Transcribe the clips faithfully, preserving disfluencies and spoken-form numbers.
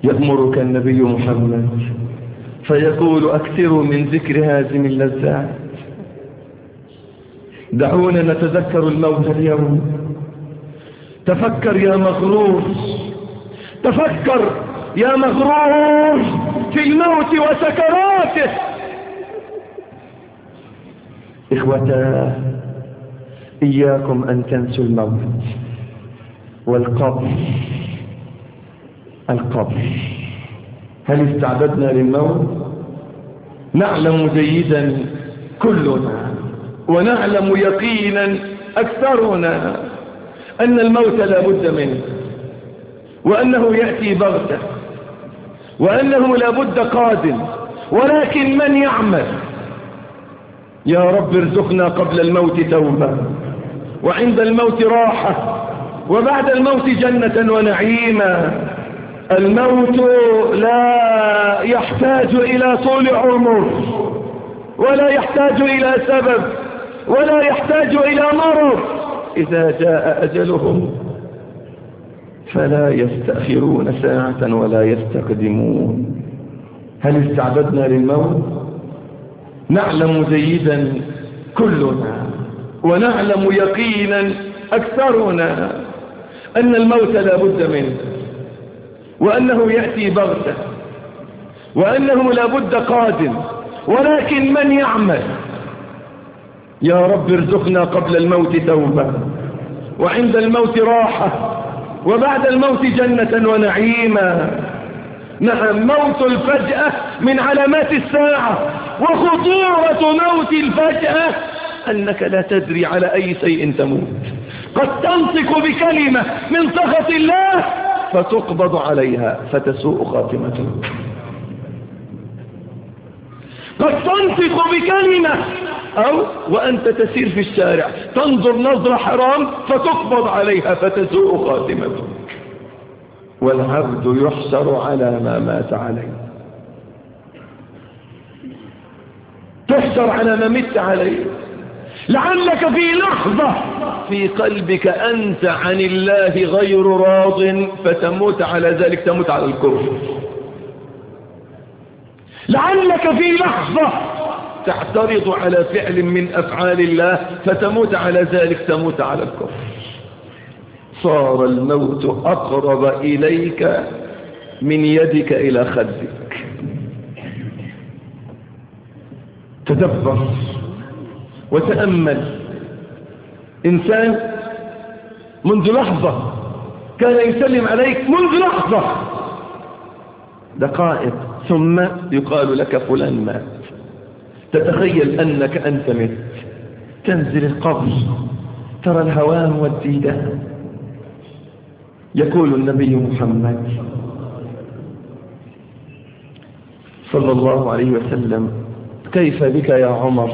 يأمرك النبي محمد فيقول أكثروا من ذكر هازم اللذات. دعونا نتذكر الموت اليوم. تفكر يا مغرور، تفكر يا مغرور في الموت وسكراته. إخوتا، إياكم أن تنسوا الموت والقبر. القبر، هل استعددنا للموت؟ نعلم جيدا كلنا ونعلم يقينا أكثرنا أن الموت لا بد منه، وأنه يأتي بغتة، وأنه لا بد قادم. ولكن من يعمل؟ يا رب ارزقنا قبل الموت توبة، وعند الموت راحة، وبعد الموت جنة ونعيما. الموت لا يحتاج إلى طول عمر، ولا يحتاج إلى سبب، ولا يحتاج إلى مرض. إذا جاء أجلهم فلا يستأخرون ساعة ولا يستقدمون. هل استعددنا للموت؟ نعلم جيدا كلنا ونعلم يقينا أكثرنا أن الموت لا بد منه، وأنه يأتي بغتة، وأنه لا بد قادم. ولكن من يعمل؟ يا رب ارزقنا قبل الموت توبة، وعند الموت راحة، وبعد الموت جنة ونعيما. نعم، موت الفجأة من علامات الساعة. وخطورة موت الفجأة أنك لا تدري على أي شيء تموت. قد تنطق بكلمة من سخط الله فتقبض عليها فتسوء خاتمتك. قد تنطق بكلمة، أو وأنت تسير في الشارع تنظر نظرة حرام فتقبض عليها فتسوء خاتمتك. والعبد يحشر على ما مات عليه. تحشر على ما مت عليه. لعلك في لحظة في قلبك أنت عن الله غير راض فتموت على ذلك، تموت على الكفر. لعلك في لحظة تعترض على فعل من أفعال الله فتموت على ذلك، تموت على الكفر. صار الموت أقرب إليك من يدك إلى خدك. تدبر وتأمل. إنسان منذ لحظة كان يسلم عليك، منذ لحظة دقائق، ثم يقال لك فلان مات. تتخيل أنك أنت مت. تنزل القبر ترى الهوام والديدان. يقول النبي محمد صلى الله عليه وسلم: كيف بك يا عمر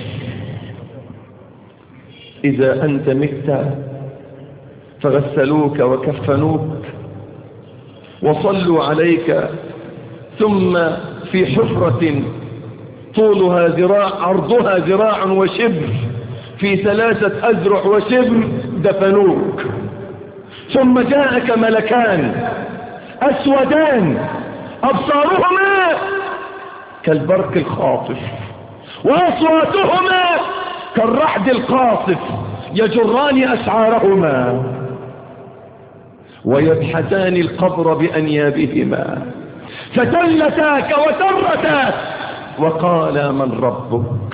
إذا أنت مت فغسلوك وكفنوك وصلوا عليك، ثم في حفرة طولها ذراع عرضها ذراع وشبر في ثلاثة أذرع وشبر دفنوك، ثم جاءك ملكان أسودان أبصارهما كالبرق الخاطف وأصواتهما كالرعد القاصف، يجران أسعارهما ويبحثان القبر بأنيابهما، فتلتاك وترتاك وقال: من ربك؟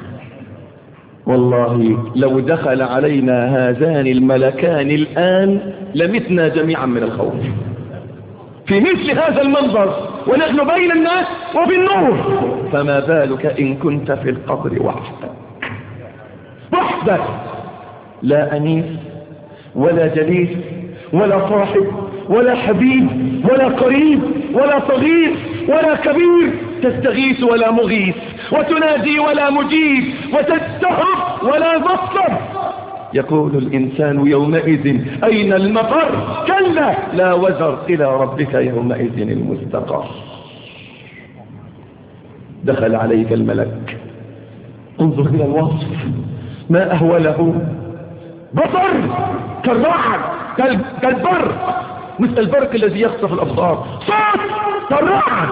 والله لو دخل علينا هذان الملكان الآن لمتنا جميعا من الخوف في مثل هذا المنظر ونحن بين الناس وبالنور، فما بالك إن كنت في القبر وحدك وحدك، لا أنيس ولا جليس ولا صاحب ولا حبيب ولا قريب ولا صغير ولا كبير، تستغيث ولا مغيث، وتنادي ولا مجيب، وتستهرب ولا مصطب. يقول الإنسان يومئذ أين المفر؟ كلا لا وزر، إلى ربك يومئذ المستقر. دخل عليك الملك، انظر إلى الوصف ما أهوله، بصر كالرعد كالبر، مثل البرق الذي يخطف الأبصار، صوت طرعا،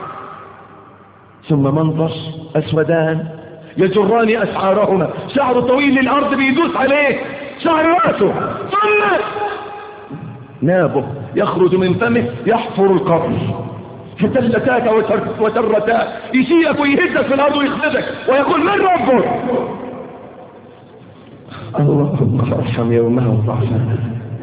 ثم منظر أسودان يجران أسعارهما، شعر طويل للأرض بيدوس عليه، شعر رأسه، ثم نابه يخرج من فمه يحفر القبر، فتلتاك وترتاك، يشيلك ويهدك في الأرض ويخلدك ويقول من ربك؟ اللهم ارحم يومهم ضعفنا.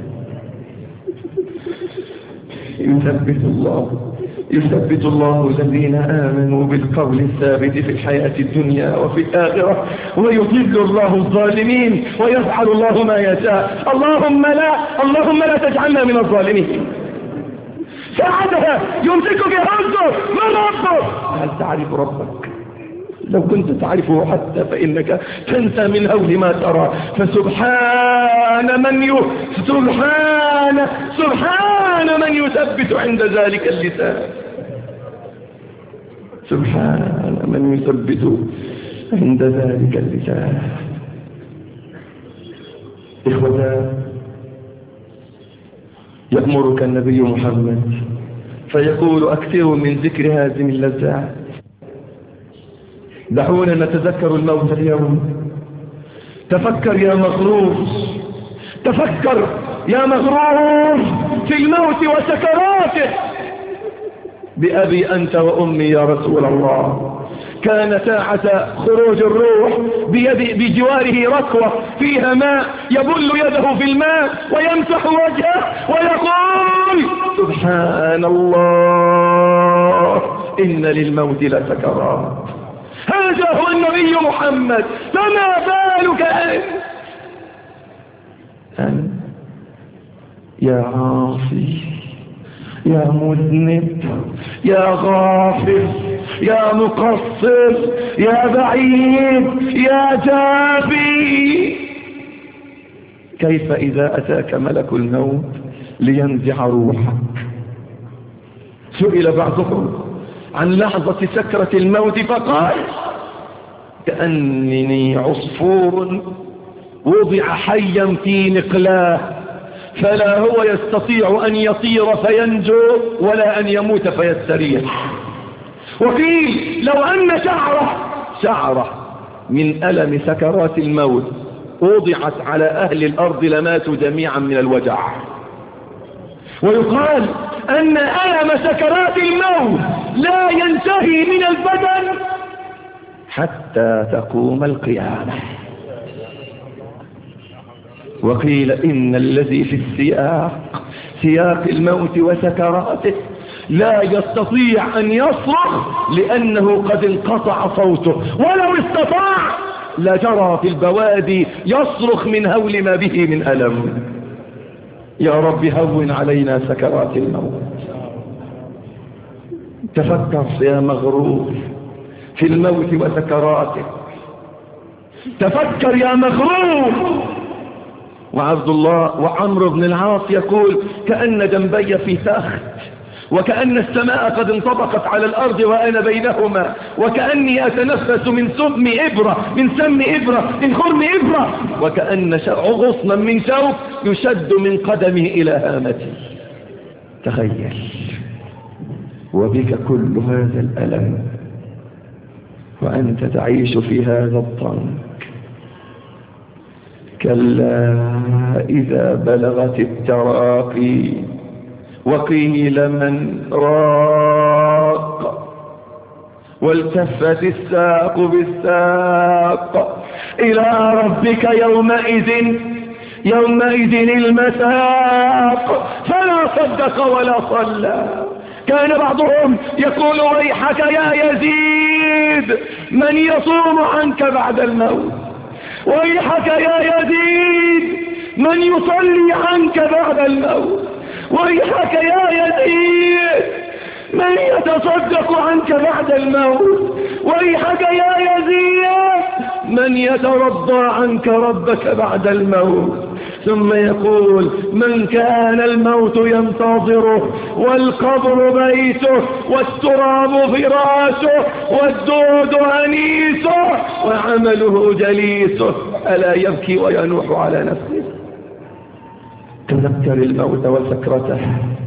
يثبت الله يثبت الله الذين آمنوا بالقول الثابت في الحياة الدنيا وفي الآخرة، ويضل الله الظالمين ويفعل الله ما يشاء. اللهم لا اللهم لا تجعلنا من الظالمين. ساعتها يمسكك يهزك من ربك؟ هل تعرف ربك؟ لو كنت تعرفه حتى فإنك تنسى من هول ما ترى. فسبحان من ي... سبحان سبحان من يثبت عند ذلك اللسان، سبحان من يثبت عند ذلك اللسان. إخوة، يأمرك النبي محمد فيقول أكثروا من ذكر هذه اللذات. دعونا نتذكر الموت اليوم. تفكر يا مغرور، تفكر يا مغرور في الموت وسكراته. بأبي أنت وأمي يا رسول الله، كان ساعة خروج الروح بيد بجواره ركوة فيها ماء، يبل يده في الماء ويمسح وجهه ويقول سبحان الله إن للموت لسكرات. هذا هو النبي محمد. فما بالك أنت أنت يا عاصي، يا مذنب، يا غافل، يا مقصر، يا بعيد، يا جافي. كيف إذا أتاك ملك الموت لينزع روحك؟ سئل بعضهم عن لحظة سكرة الموت فقال كأنني عصفور وضع حيا في نقلاه، فلا هو يستطيع أن يطير فينجو ولا أن يموت فيستريح. وقيل لو أن شعرة شعرة من ألم سكرات الموت وضعت على أهل الأرض لماتوا جميعا من الوجع. ويقال أن ألم سكرات الموت لا ينتهي من البدن حتى تقوم القيامة. وقيل إن الذي في السياق سياق الموت وسكراته لا يستطيع أن يصرخ لأنه قد انقطع صوته، ولو استطاع لجرى في البوادي يصرخ من هول ما به من ألم. يا رب هون علينا سكرات الموت. تفكر يا مغرور في الموت وسكراته، تفكر يا مغرور. وعبد الله وعمرو بن العاص يقول كأن جنبي في تخت، وكأن السماء قد انطبقت على الأرض وأنا بينهما، وكأني أتنفس من سم إبرة من سم إبرة من خرم إبرة، وكأن غصنا من شوك يشد من قدمي إلى هامتي. تخيل وبك كل هذا الألم وأنت تعيش في هذا الضنك. كلا إذا بلغت التراقي وقيل من راق والتفت الساق بالساق إلى ربك يومئذ يومئذ المساق. فلا صدق ولا صلى. كان بعضهم يقول ويحك يا يزيد من يصوم عنك بعد الموت، ويحك يا يزيد من يصلي عنك بعد الموت، ويحك يا يزيد من يتصدق عنك بعد الموت، ويحك يا يزيد من يترضى عنك ربك بعد الموت. ثم يقول من كان الموت ينتظره والقبر بيته والتراب فراشه والدود أنيسه وعمله جليسه ألا يبكي وينوح على نفسه. تذكر الموت وسكرته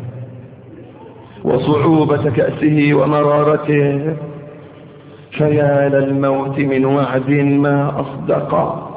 وصعوبة كأسه ومرارته. فيا للموت من وعد ما أصدق،